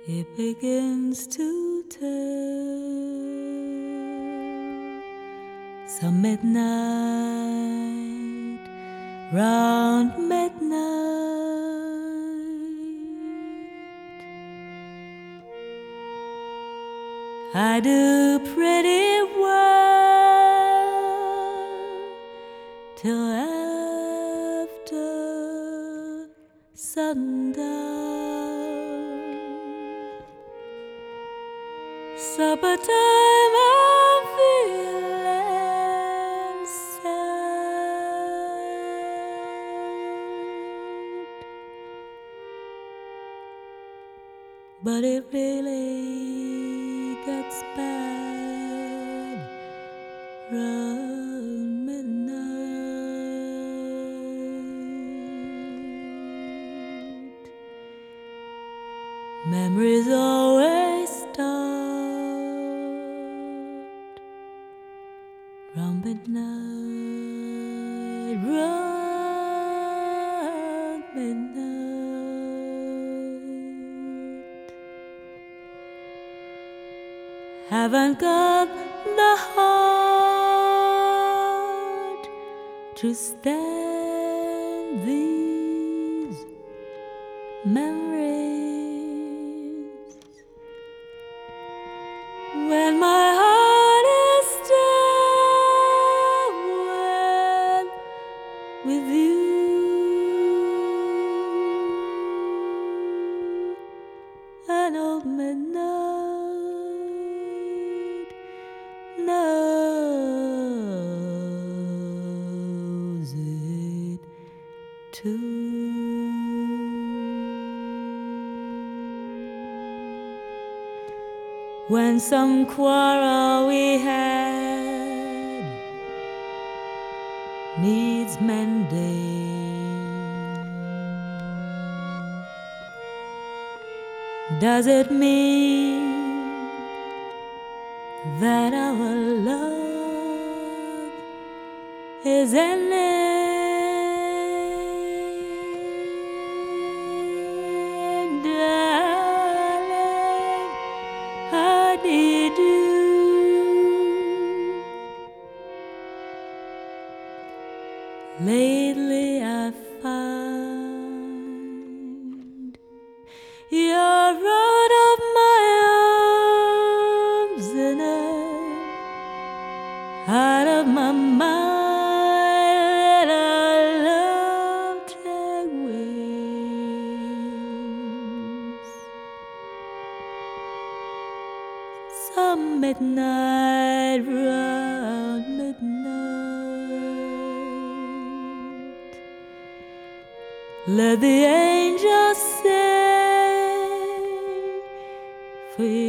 it begins to tell. Some midnight, round midnight, I do pretty well till after sundown. Supper time, I'm feeling sad, but it really gets bad round midnight. Memories always start round midnight, round midnight. Haven't got the heart to stand these memories. When my heart is still with you, an old midnight knows it too. When some quarrel we had needs mending, does it mean that our love is ending? Darling, I need you. Lately I find you're out of my arms and out of my mind, and our love take wings. Some midnight, round midnight, let the angels sing for you.